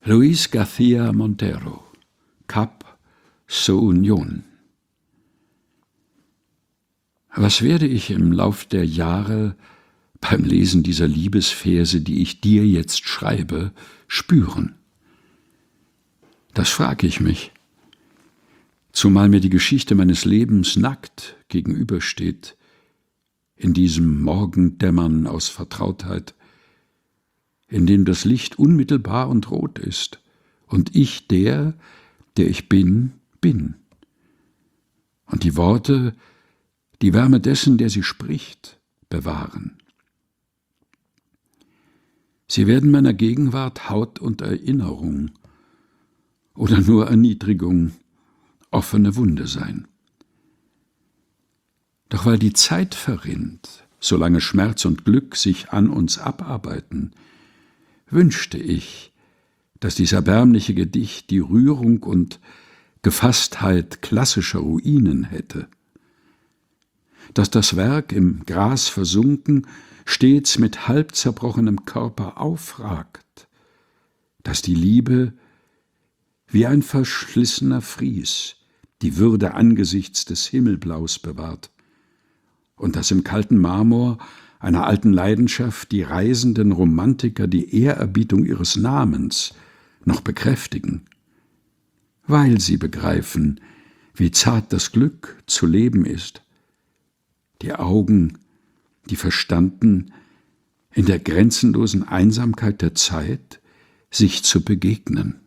Luis García Montero, Cap Su Unión. Was werde ich im Lauf der Jahre beim Lesen dieser Liebesverse, die ich dir jetzt schreibe, spüren? Das frage ich mich, zumal mir die Geschichte meines Lebens nackt gegenübersteht, in diesem Morgendämmern aus Vertrautheit, in dem das Licht unmittelbar und rot ist, und ich der ich bin, bin. Und die Worte, die Wärme dessen, der sie spricht, bewahren. Sie werden meiner Gegenwart Haut und Erinnerung oder nur Erniedrigung, offene Wunde sein. Doch weil die Zeit verrinnt, solange Schmerz und Glück sich an uns abarbeiten, wünschte ich, dass dies erbärmliche Gedicht die Rührung und Gefasstheit klassischer Ruinen hätte, dass das Werk im Gras versunken stets mit halb zerbrochenem Körper aufragt, dass die Liebe wie ein verschlissener Fries die Würde angesichts des Himmelblaus bewahrt und dass im kalten Marmor einer alten Leidenschaft die reisenden Romantiker die Ehrerbietung ihres Namens noch bekräftigen, weil sie begreifen, wie zart das Glück zu leben ist, die Augen, die verstanden, in der grenzenlosen Einsamkeit der Zeit sich zu begegnen.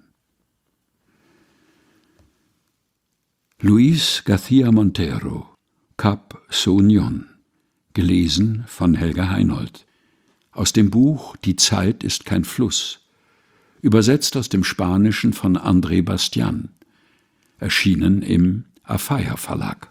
Luis García Montero, Cap Su Unión, gelesen von Helga Heinold, aus dem Buch Die Zeit ist kein Fluss, übersetzt aus dem Spanischen von André Bastian, erschienen im Afaya Verlag.